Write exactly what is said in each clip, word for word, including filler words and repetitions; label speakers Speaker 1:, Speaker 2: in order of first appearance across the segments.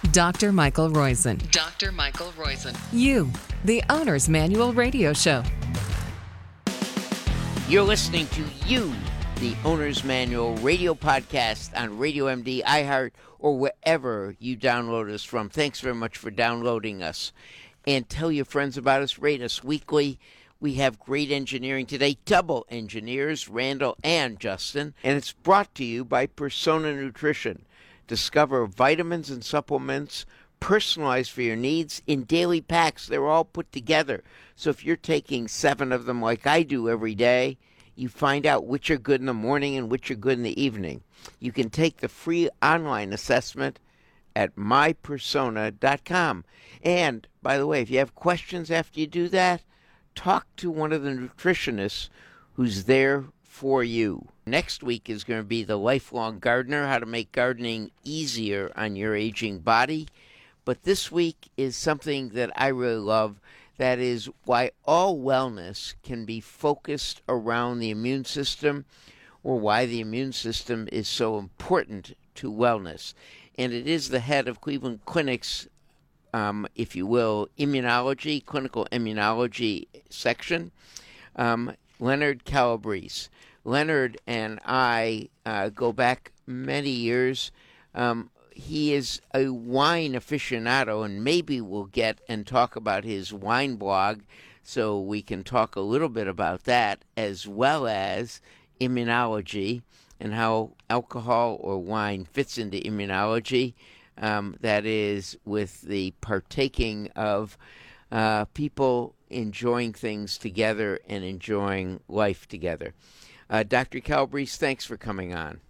Speaker 1: Doctor Michael Roizen.
Speaker 2: Doctor Michael Roizen.
Speaker 1: You, the Owner's Manual Radio Show.
Speaker 3: You're listening to You, the Owner's Manual Radio Podcast on Radio M D, iHeart, or wherever you download us from. Thanks very much for downloading us. And tell your friends about us. Rate us weekly. We have great engineering today, double engineers, Randall and Justin. And it's brought to you by Persona Nutrition. Discover vitamins and supplements personalized for your needs in daily packs. They're all put together. So if you're taking seven of them like I do every day, you find out which are good in the morning and which are good in the evening. You can take the free online assessment at my persona dot com. And, by the way, if you have questions after you do that, talk to one of the nutritionists who's there for you. Next week is going to be The Lifelong Gardener, how to make gardening easier on your aging body. But this week is something that I really love. That is why all wellness can be focused around the immune system, or why the immune system is so important to wellness. And it is the head of Cleveland Clinic's, um, if you will, immunology, clinical immunology section, um, Leonard Calabrese. Leonard and I uh, go back many years. Um, he is a wine aficionado, and maybe we'll get and talk about his wine blog so we can talk a little bit about that, as well as immunology and how alcohol or wine fits into immunology. Um, that is, with the partaking of uh, people enjoying things together and enjoying life together. Uh, Doctor Calabrese, thanks for coming on.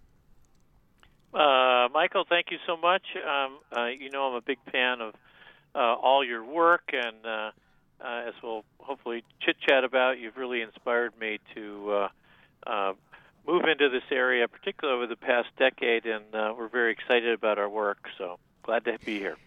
Speaker 4: Uh, Michael, thank you so much. Um, uh, you know I'm a big fan of uh, all your work, and uh, uh, as we'll hopefully chit-chat about, you've really inspired me to uh, uh, move into this area, particularly over the past decade, and uh, we're very excited about our work, so glad to be here.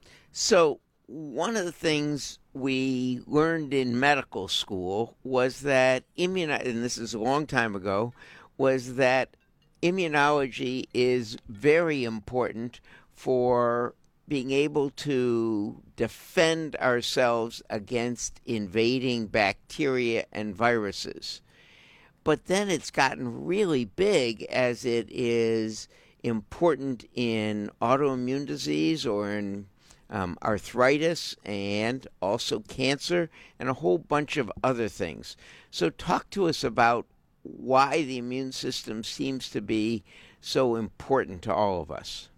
Speaker 3: So one of the things we learned in medical school was that immuno- and this is a long time ago, was that immunology is very important for being able to defend ourselves against invading bacteria and viruses. But then it's gotten really big as it is important in autoimmune disease or in um, arthritis and also cancer and a whole bunch of other things. So talk to us about why the immune system seems to be so important to all of us.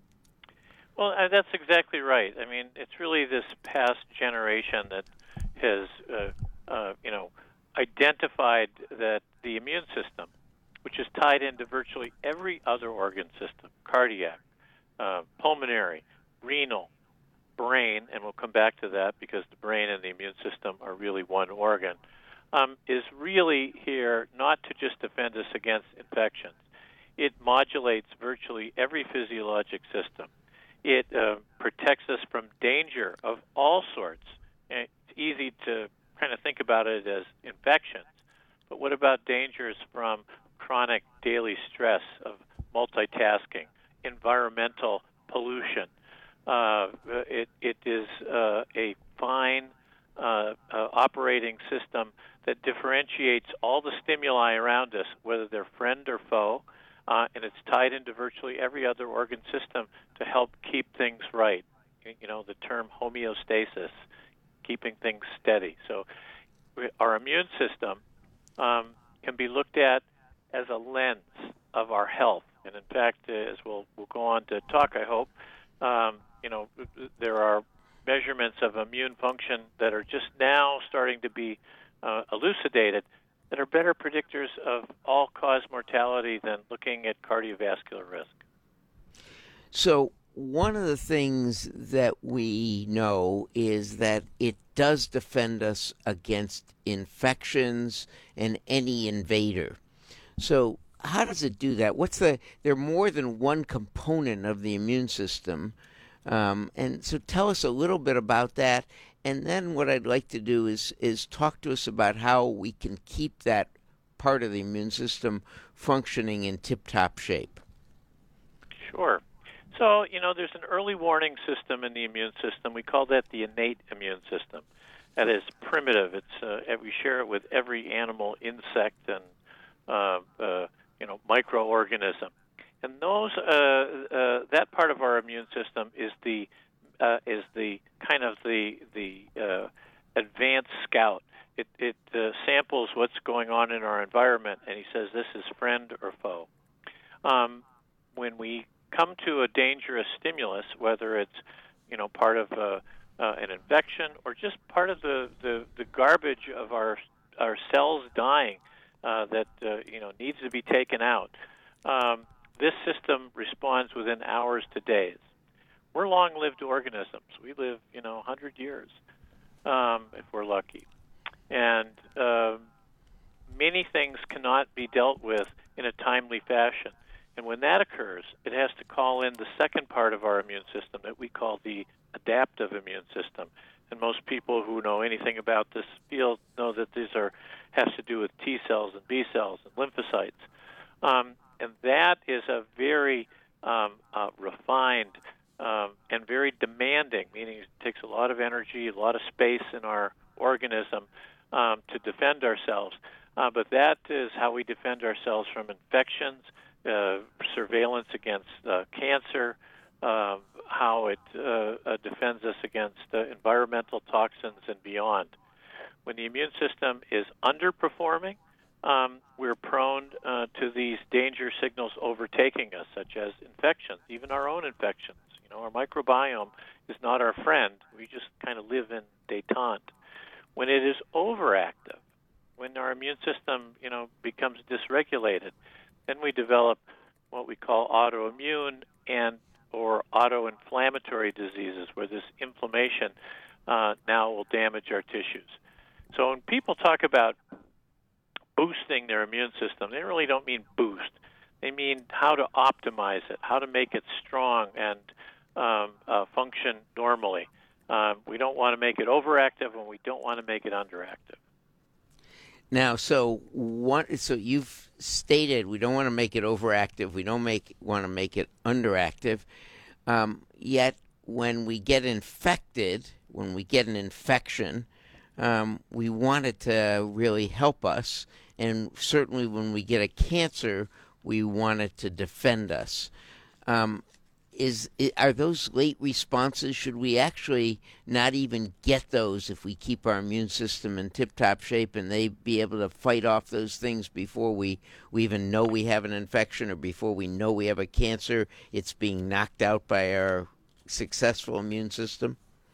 Speaker 4: Well, uh, that's exactly right. I mean, it's really this past generation that has, uh, uh, you know, identified that the immune system, which is tied into virtually every other organ system, cardiac, uh, pulmonary, renal, brain, and we'll come back to that because the brain and the immune system are really one organ, um, is really here not to just defend us against infections. It modulates virtually every physiologic system. It uh, protects us from danger of all sorts. And it's easy to kind of think about it as infections, but what about dangers from chronic daily stress of multitasking, environmental pollution? Uh, it, it is uh, a fine uh, uh, operating system that differentiates all the stimuli around us, whether they're friend or foe, uh, and it's tied into virtually every other organ system to help keep things right. You know, the term homeostasis, keeping things steady. So our immune system um, can be looked at as a lens of our health. And in fact, as we'll, we'll go on to talk, I hope, um, you know, there are measurements of immune function that are just now starting to be uh, elucidated that are better predictors of all-cause mortality than looking at cardiovascular risk.
Speaker 3: So one of the things that we know is that it does defend us against infections and any invader. So how does it do that? What's the? There are more than one component of the immune system. Um, and so tell us a little bit about that. And then what I'd like to do is, is talk to us about how we can keep that part of the immune system functioning in tip-top shape.
Speaker 4: Sure. So, you know, there's an early warning system in the immune system. We call that the innate immune system. That is primitive. It's uh, we share it with every animal, insect, and uh, uh, you know, microorganism. And those uh, uh, that part of our immune system is the uh, is the kind of the the uh, advanced scout. It, it uh, samples what's going on in our environment, and he says this is friend or foe. Um, when we come to a dangerous stimulus, whether it's you know part of a, uh, an infection or just part of the, the, the garbage of our our cells dying uh, that uh, you know needs to be taken out, um, this system responds within hours to days. We're long-lived organisms. We live you know one hundred years um, if we're lucky. And uh, many things cannot be dealt with in a timely fashion. And when that occurs, it has to call in the second part of our immune system that we call the adaptive immune system. And most people who know anything about this field know that these are has to do with T cells and B cells and lymphocytes. Um, and that is a very um, uh, refined um, and very demanding, meaning it takes a lot of energy, a lot of space in our organism Um, to defend ourselves. Uh, but that is how we defend ourselves from infections, uh, surveillance against uh, cancer, uh, how it uh, uh, defends us against uh, environmental toxins and beyond. When the immune system is underperforming, um, we're prone uh, to these danger signals overtaking us, such as infections, even our own infections. You know, our microbiome is not our friend. We just kind of live in détente. When it is overactive, when our immune system, you know, becomes dysregulated, then we develop what we call autoimmune and or autoinflammatory diseases, where this inflammation uh, now will damage our tissues. So when people talk about boosting their immune system, they really don't mean boost. They mean how to optimize it, how to make it strong and um, uh, function normally. Um, we don't want to make it overactive, and we don't want to make it underactive.
Speaker 3: Now, so one, so you've stated we don't want to make it overactive. We don't make want to make it underactive. Um, yet, when we get infected, when we get an infection, um, we want it to really help us. And certainly, when we get a cancer, we want it to defend us. Um, Is are those late responses? Should we actually not even get those if we keep our immune system in tip-top shape, and they be able to fight off those things before we, we even know we have an infection or before we know we have a cancer? It's being knocked out by our successful immune system?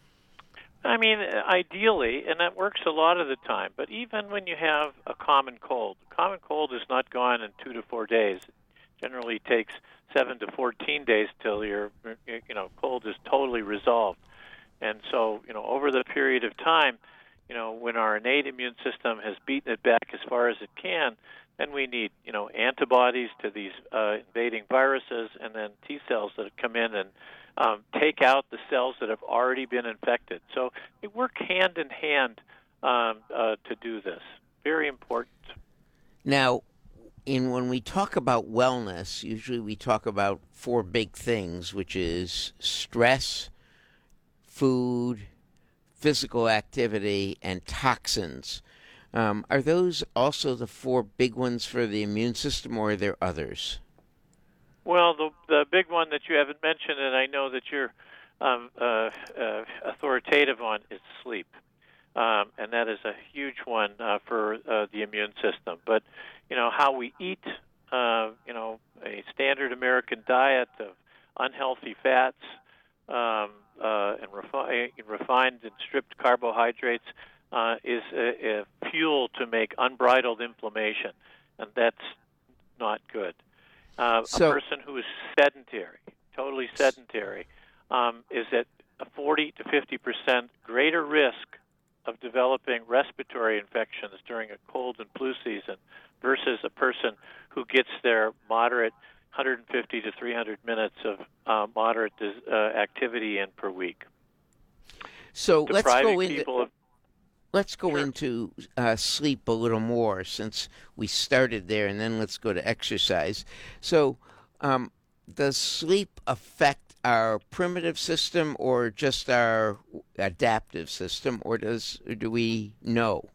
Speaker 4: I mean, ideally, and that works a lot of the time, but even when you have a common cold, a common cold is not gone in two to four days. It generally takes seven to fourteen days till your you know cold is totally resolved. And so, you know, over the period of time, you know, when our innate immune system has beaten it back as far as it can, then we need, you know, antibodies to these uh, invading viruses, and then T cells that come in and um, take out the cells that have already been infected. So we work hand in hand um, uh, to do this. Very important.
Speaker 3: Now, in when we talk about wellness, usually we talk about four big things, which is stress, food, physical activity, and toxins. Um, are those also the four big ones for the immune system, or are there others?
Speaker 4: Well, the the big one that you haven't mentioned, and I know that you're um, uh, uh, authoritative on, is sleep. Um, and that is a huge one uh, for uh, the immune system. But, you know, how we eat, uh, you know, a standard American diet of unhealthy fats um, uh, and refi- refined and stripped carbohydrates uh, is a, a fuel to make unbridled inflammation, and that's not good. Uh,
Speaker 3: so,
Speaker 4: a person who is sedentary, totally sedentary, um, is at a forty to fifty percent greater risk of developing respiratory infections during a cold and flu season versus a person who gets their moderate one hundred fifty to three hundred minutes of uh, moderate uh, activity in per week.
Speaker 3: So let's go into
Speaker 4: of,
Speaker 3: let's go
Speaker 4: sure.
Speaker 3: into uh, sleep a little more, since we started there, and then let's go to exercise. So, um, does sleep affect our primitive system or just our adaptive system, or does or do we know?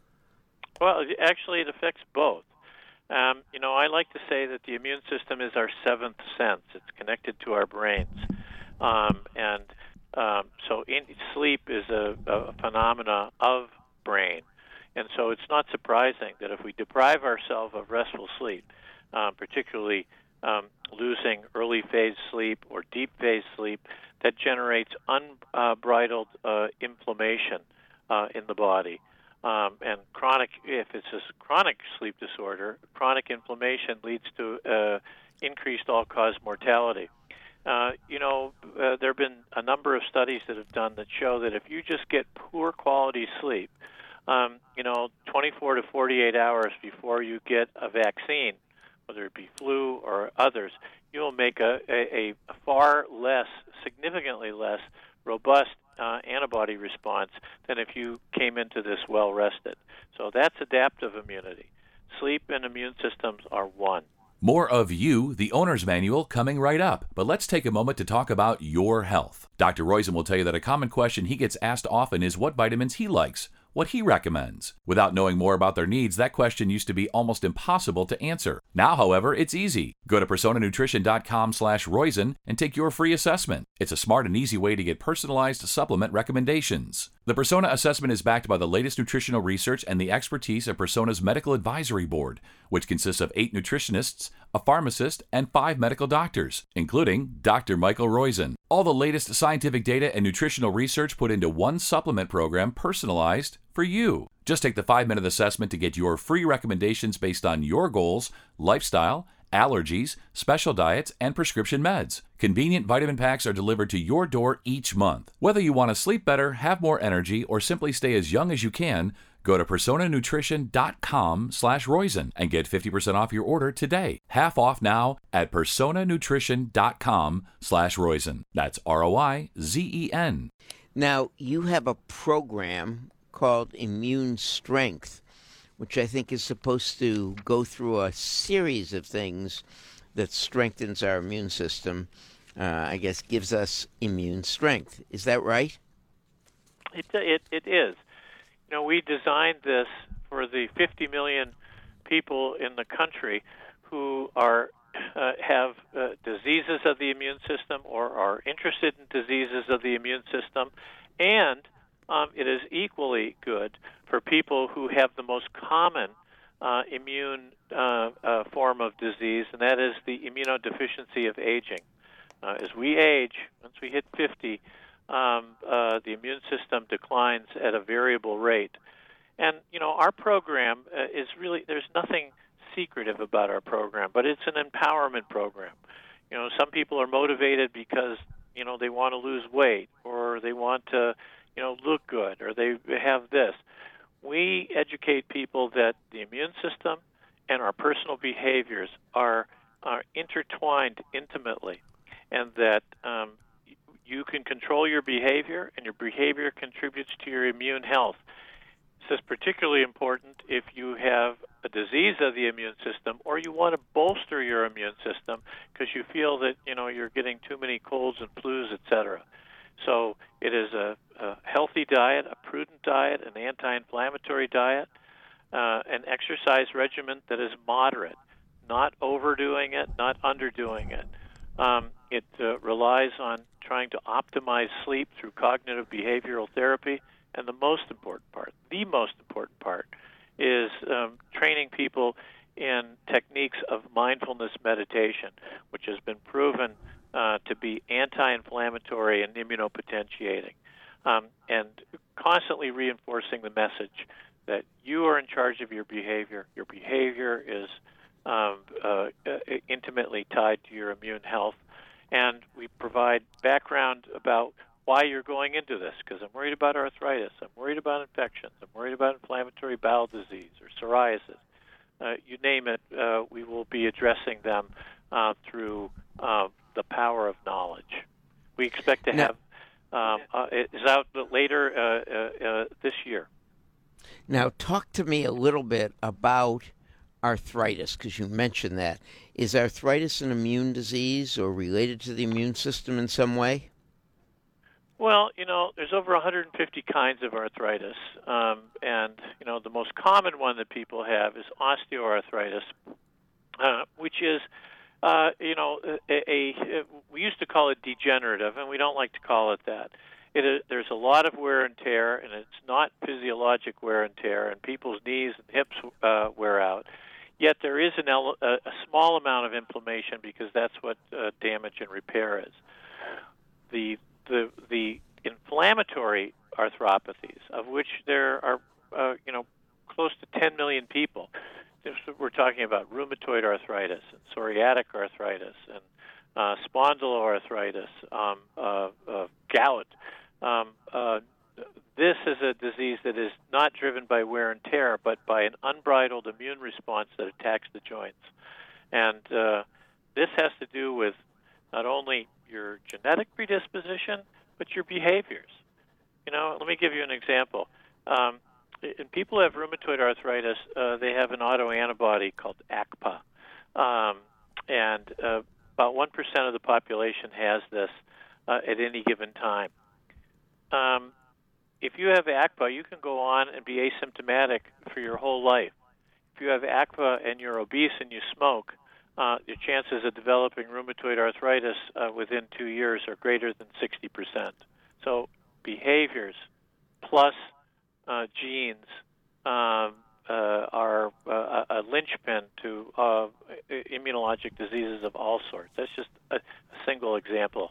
Speaker 4: Well, actually, it affects both. Um, you know, I like to say that the immune system is our seventh sense. It's connected to our brains. Um, and um, so in, sleep is a, a phenomena of brain. And so it's not surprising that if we deprive ourselves of restful sleep, um, particularly um, losing early phase sleep or deep phase sleep, that generates unbridled uh, inflammation uh, in the body. Um, and chronic, if it's a chronic sleep disorder, chronic inflammation leads to uh, increased all-cause mortality. Uh, you know, uh, there have been a number of studies that have done that show that if you just get poor quality sleep, um, you know, twenty-four to forty-eight hours before you get a vaccine, whether it be flu or others, you'll make a, a, a far less, significantly less robust uh, antibody response than if you came into this well-rested. So that's adaptive immunity. Sleep and immune systems are one.
Speaker 2: More of You, the Owner's Manual, coming right up. But let's take a moment to talk about your health. Doctor Roizen will tell you that a common question he gets asked often is what vitamins he likes, what he recommends. Without knowing more about their needs, that question used to be almost impossible to answer. Now, however, it's easy. Go to persona nutrition dot com slash Roizen and take your free assessment. It's a smart and easy way to get personalized supplement recommendations. The Persona assessment is backed by the latest nutritional research and the expertise of Persona's Medical Advisory Board, which consists of eight nutritionists, a pharmacist, and five medical doctors, including Doctor Michael Roizen. All the latest scientific data and nutritional research put into one supplement program personalized for you. Just take the five-minute assessment to get your free recommendations based on your goals, lifestyle, allergies, special diets, and prescription meds. Convenient vitamin packs are delivered to your door each month. Whether you want to sleep better, have more energy, or simply stay as young as you can, go to persona nutrition dot com slash Roizen and get fifty percent off your order today. Half off now at persona nutrition dot com slash Roizen. That's R O I Z E N.
Speaker 3: Now, you have a program called Immune Strength, which I think is supposed to go through a series of things that strengthens our immune system, uh, I guess gives us immune strength. Is that right?
Speaker 4: It, it, it is. You know, we designed this for the fifty million people in the country who are uh, have uh, diseases of the immune system or are interested in diseases of the immune system, and um, it is equally good for people who have the most common uh, immune uh, uh, form of disease, and that is the immunodeficiency of aging. Uh, as we age, once we hit fifty, um, uh, the immune system declines at a variable rate. And, you know, our program uh, is really, there's nothing secretive about our program, but it's an empowerment program. You know, some people are motivated because, you know, they want to lose weight or they want to, you know, look good or they have this. We educate people that the immune system and our personal behaviors are, are intertwined intimately, and that um, you can control your behavior, and your behavior contributes to your immune health. This is particularly important if you have a disease of the immune system or you want to bolster your immune system because you feel that, you know, you're getting too many colds and flus, et cetera. So it is a, a healthy diet, a prudent diet, an anti-inflammatory diet, uh, an exercise regimen that is moderate, not overdoing it, not underdoing it. Um, it uh, relies on trying to optimize sleep through cognitive behavioral therapy. And the most important part, the most important part, is um, training people in techniques of mindfulness meditation, which has been proven uh, to be anti-inflammatory and immunopotentiating, um, and constantly reinforcing the message that you are in charge of your behavior. Your behavior is um, uh, intimately tied to your immune health. And we provide background about why you're going into this, because I'm worried about arthritis, I'm worried about infections, I'm worried about inflammatory bowel disease or psoriasis. Uh, you name it, uh, we will be addressing them uh, through uh, the power of knowledge. We expect to have, um, uh, it is out later uh, uh, uh, this year.
Speaker 3: Now, talk to me a little bit about arthritis, because you mentioned that. Is arthritis an immune disease or related to the immune system in some way?
Speaker 4: Well, you know, there's over one hundred fifty kinds of arthritis, um, and, you know, the most common one that people have is osteoarthritis, uh, which is, uh, you know, a, a, a, we used to call it degenerative, and we don't like to call it that. It is, there's a lot of wear and tear, and it's not physiologic wear and tear, and people's knees and hips uh, wear out. Yet there is an ele- a, a small amount of inflammation because that's what uh, damage and repair is. The the the inflammatory arthropathies, of which there are uh, you know close to ten million people. We're talking about rheumatoid arthritis and psoriatic arthritis and uh, spondyloarthritis, um, uh, uh, gout. Um, uh, this is a disease that is not driven by wear and tear, but by an unbridled immune response that attacks the joints. And uh, this has to do with not only your genetic predisposition, but your behaviors. You know, let me give you an example. Um, in people who have rheumatoid arthritis, uh, they have an autoantibody called A C P A. Um, and uh, about one percent of the population has this uh, at any given time. Um, if you have A C P A, you can go on and be asymptomatic for your whole life. If you have A C P A and you're obese and you smoke, uh, your chances of developing rheumatoid arthritis uh, within two years are greater than sixty percent. So behaviors plus uh, genes um, uh, are uh, a linchpin to uh, immunologic diseases of all sorts. That's just a, a single example.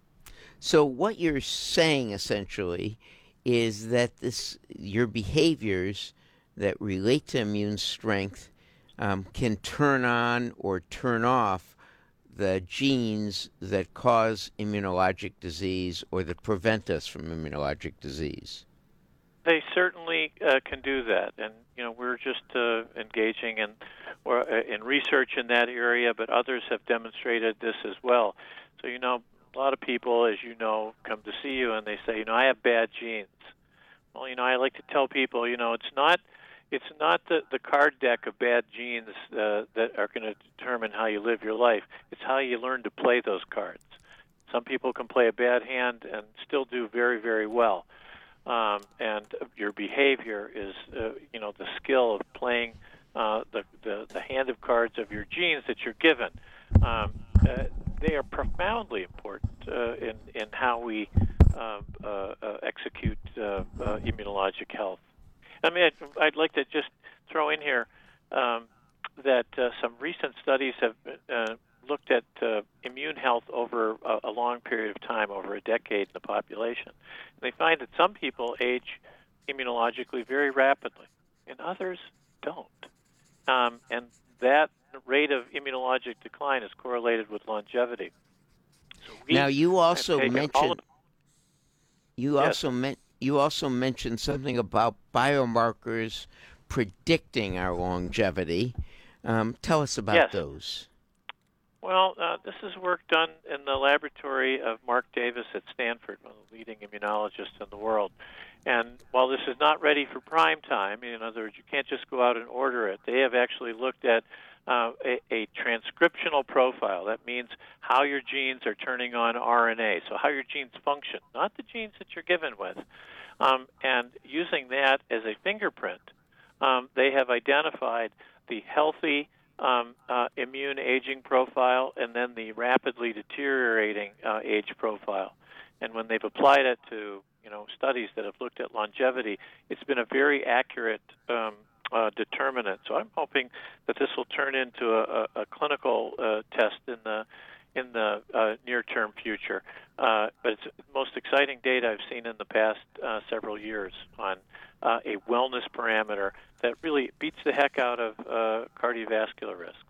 Speaker 3: So what you're saying essentially is that this your behaviors that relate to immune strength um, can turn on or turn off the genes that cause immunologic disease or that prevent us from immunologic disease.
Speaker 4: They certainly uh, can do that, and you know we're just uh, engaging in or uh, in research in that area, but others have demonstrated this as well. So you know, a lot of people, as you know, come to see you and they say, you know, I have bad genes. Well, you know, I like to tell people, you know, it's not it's not the, the card deck of bad genes uh, that are going to determine how you live your life. It's how you learn to play those cards. Some people can play a bad hand and still do very, very well. Um, and your behavior is, uh, you know, the skill of playing uh, the, the, the hand of cards of your genes that you're given. Um, uh, they are profoundly important uh, in, in how we uh, uh, uh, execute uh, uh, immunologic health. I mean, I'd, I'd like to just throw in here um, that uh, some recent studies have uh, looked at uh, immune health over a, a long period of time, over a decade in the population. And they find that some people age immunologically very rapidly, and others don't. Um, and that rate of immunologic decline is correlated with longevity. So we
Speaker 3: now, you also
Speaker 4: of,
Speaker 3: mentioned you
Speaker 4: yes.
Speaker 3: also meant you also mentioned something about biomarkers predicting our longevity. Um, tell us about
Speaker 4: yes.
Speaker 3: those.
Speaker 4: Well, uh, this is work done in the laboratory of Mark Davis at Stanford, one of the leading immunologists in the world. And while this is not ready for prime time, in other words, you can't just go out and order it, they have actually looked at uh, a, a transcriptional profile. That means how your genes are turning on R N A, so how your genes function, not the genes that you're given with. Um, and using that as a fingerprint, um, they have identified the healthy Um, uh, immune aging profile and then the rapidly deteriorating uh, age profile. And when they've applied it to you know studies that have looked at longevity, it's been a very accurate um, uh, determinant. So I'm hoping that this will turn into a, a, a clinical uh, test in the in the uh, near-term future. Uh, but it's the most exciting data I've seen in the past uh, several years on uh, a wellness parameter that really beats the heck out of uh, cardiovascular risks.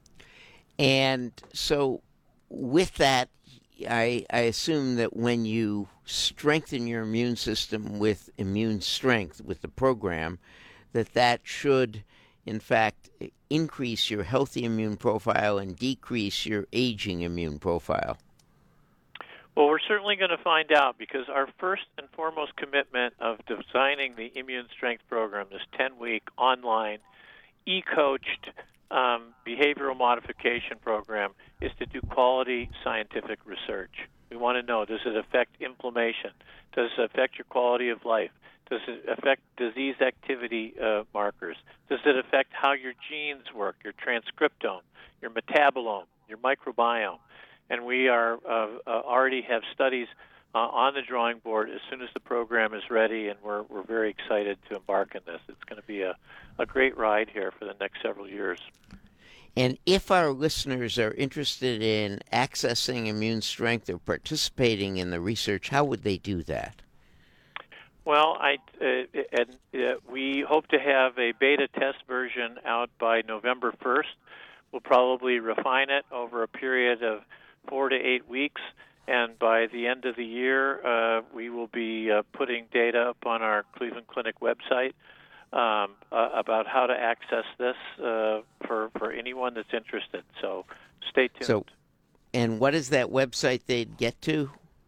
Speaker 3: And so with that, I, I assume that when you strengthen your immune system with immune strength, with the program, that that should, in fact, increase your healthy immune profile and decrease your aging immune profile.
Speaker 4: Well, we're certainly going to find out, because our first and foremost commitment of designing the Immune Strength Program, this ten-week online, e-coached, um, behavioral modification program is to do quality scientific research. We want to know, does it affect inflammation? Does it affect your quality of life? Does it affect disease activity uh, markers? Does it affect how your genes work, your transcriptome, your metabolome, your microbiome? And we are uh, uh, already have studies uh, on the drawing board as soon as the program is ready, and we're we're very excited to embark on this. It's going to be a, a great ride here for the next several years.
Speaker 3: And if our listeners are interested in accessing Immune Strength or participating in the research, how would they do that?
Speaker 4: Well, I uh, and uh, we hope to have a beta test version out by November first. We'll probably refine it over a period of four to eight weeks, and by the end of the year, uh, we will be uh, putting data up on our Cleveland Clinic website um, uh, about how to access this uh, for for anyone that's interested. So, stay tuned.
Speaker 3: So, and what is that website they'd get to?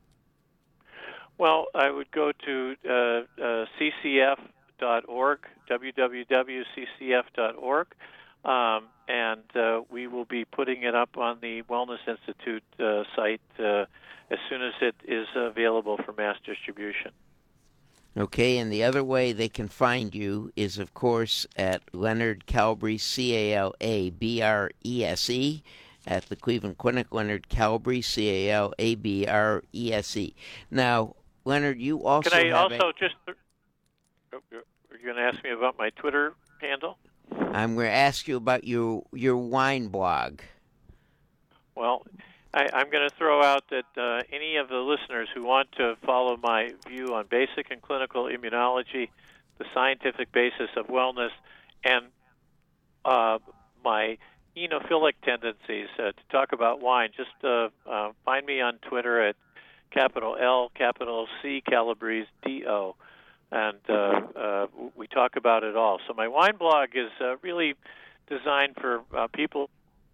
Speaker 4: Well, I would go to uh, uh, c c f dot org, w w w dot c c f dot org, um, and uh, we will be putting it up on the Wellness Institute uh, site uh, as soon as it is available for mass distribution.
Speaker 3: Okay, and the other way they can find you is, of course, at Leonard Calabrese, C A L A B R E S E, at the Cleveland Clinic, Leonard Calabrese, C A L A B R E S E. Now, Leonard, you also
Speaker 4: Can I
Speaker 3: have
Speaker 4: also
Speaker 3: a,
Speaker 4: just... Are you going to ask me about my Twitter handle?
Speaker 3: I'm going to ask you about your your wine blog.
Speaker 4: Well, I, I'm going to throw out that uh, any of the listeners who want to follow my view on basic and clinical immunology, the scientific basis of wellness, and uh, my enophilic tendencies uh, to talk about wine, just uh, uh, find me on Twitter at capital L, capital C, Calabrese, D O. And uh, uh, we talk about it all. So my wine blog is uh, really designed for uh, people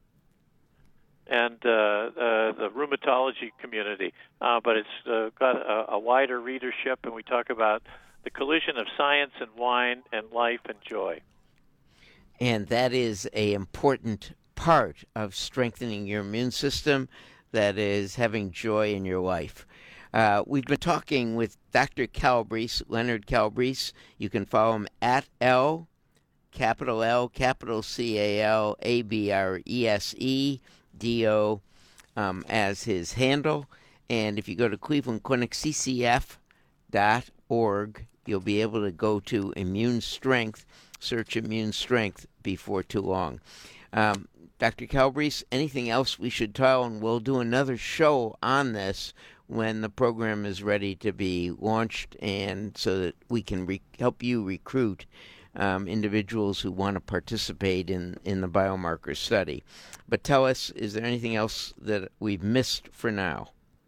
Speaker 4: and uh, uh, the rheumatology community, uh, but it's uh, got a, a wider readership, and we talk about the collision of science and wine and life and joy.
Speaker 3: And that is an important part of strengthening your immune system, that is having joy in your life. Uh, we've been talking with Doctor Calabrese, Leonard Calabrese. You can follow him at L, capital L, capital C A L, A B R E S E, D O, um, as his handle. And if you go to Cleveland Clinic, C C F dot org, you'll be able to go to Immune Strength, search Immune Strength before too long. Um, Doctor Calabrese, anything else we should tell? And we'll do another show on this when the program is ready to be launched, and so that we can re- help you recruit um, individuals who want to participate in, in the biomarker study. But tell us, is there anything else that we've missed for now?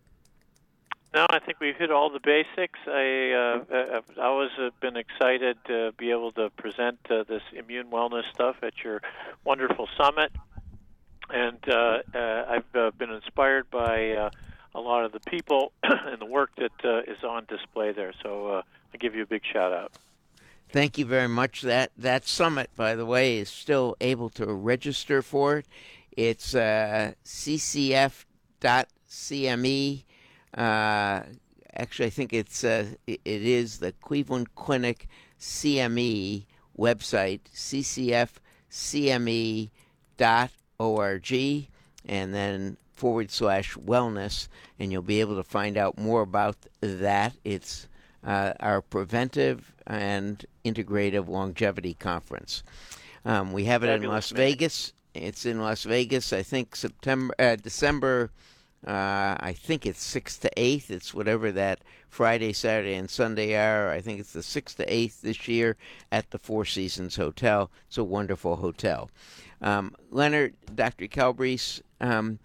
Speaker 4: No, I think we've hit all the basics. I, uh, I've always been excited to be able to present uh, this immune wellness stuff at your wonderful summit. And uh, uh, I've uh, been inspired by uh, a lot of the people and the work that uh, is on display there. So uh, I give you a big shout out.
Speaker 3: Thank you very much. That that summit, by the way, is still able to register for it. It's uh, c c f dot c m e. Uh, actually, I think it's uh, it is the Cleveland Clinic C M E website, c c f c m e dot org, and then forward slash wellness, and you'll be able to find out more about that. It's uh, our preventive and integrative longevity conference. Um, we have it
Speaker 4: Fabulous,
Speaker 3: in Las
Speaker 4: man.
Speaker 3: Vegas. It's in Las Vegas, I think, September, uh, December, uh, I think it's sixth to eighth. It's whatever that Friday, Saturday, and Sunday are. I think it's the sixth to eighth this year at the Four Seasons Hotel. It's a wonderful hotel. Um, Leonard, Doctor Calabrese, um,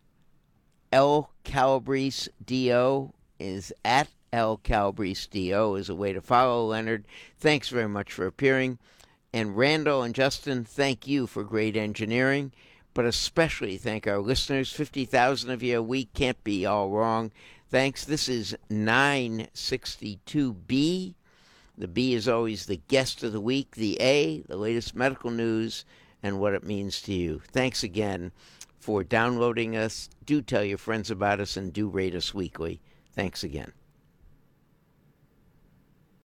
Speaker 3: L Calabrese D O is at L Calabrese D O is a way to follow Leonard. Thanks very much for appearing. And Randall and Justin, thank you for great engineering, but especially thank our listeners. fifty thousand of you a week can't be all wrong. Thanks. This is nine sixty-two B. The B is always the guest of the week. The A, the latest medical news and what it means to you. Thanks again for downloading us. Do tell your friends about us and do rate us weekly. Thanks again.